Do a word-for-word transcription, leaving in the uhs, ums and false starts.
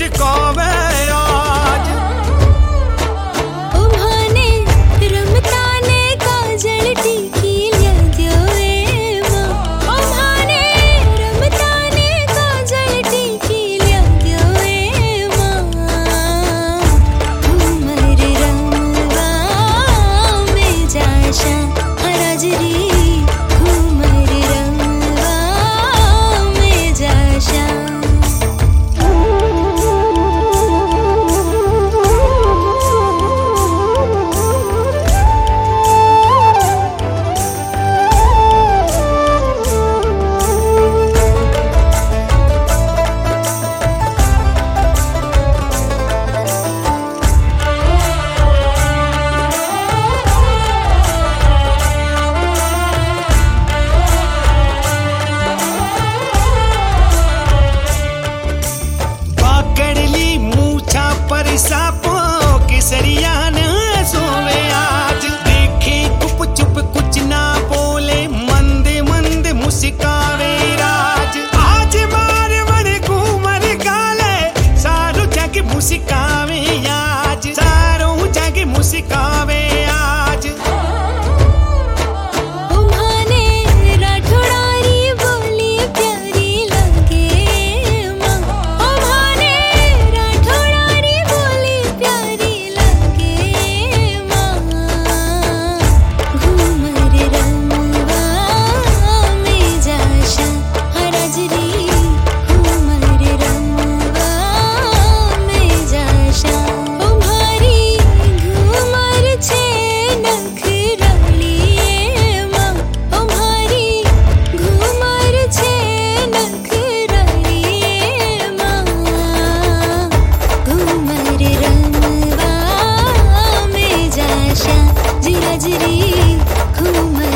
मुस्कावे आज। उम्हाने रमताने काजल टीकी ल्याद्यो ए मां। उम्हाने रमताने काजल टीकी ल्याद्यो ए मां। घुमर रंगवा में जाशा हराजरी। घुमर रंगवा में जाशा। सापो केसरिया न सोवे आज। देखे गुप चुप कुछ ना बोले मंद मंद मुस्कावे राज। आज मार बड़े घूमर गाले सारो जग मुस्कावे आज। सारो जग मुस्कावे आज। उम्हाने राठौड़ारी बोली प्यारी लगे मां। उम्हाने राठौड़ारी बोली प्यारी लगे मां। घूमर रंगवा में जाशा हराजरी। घूमर रंगवा में जाशा। उम्हारी घूमर छे नखराली ए मां। उम्हारी घूमर छे नखराली ए मां। घूमर रंगवा में जाशा जिराजरी। घूमर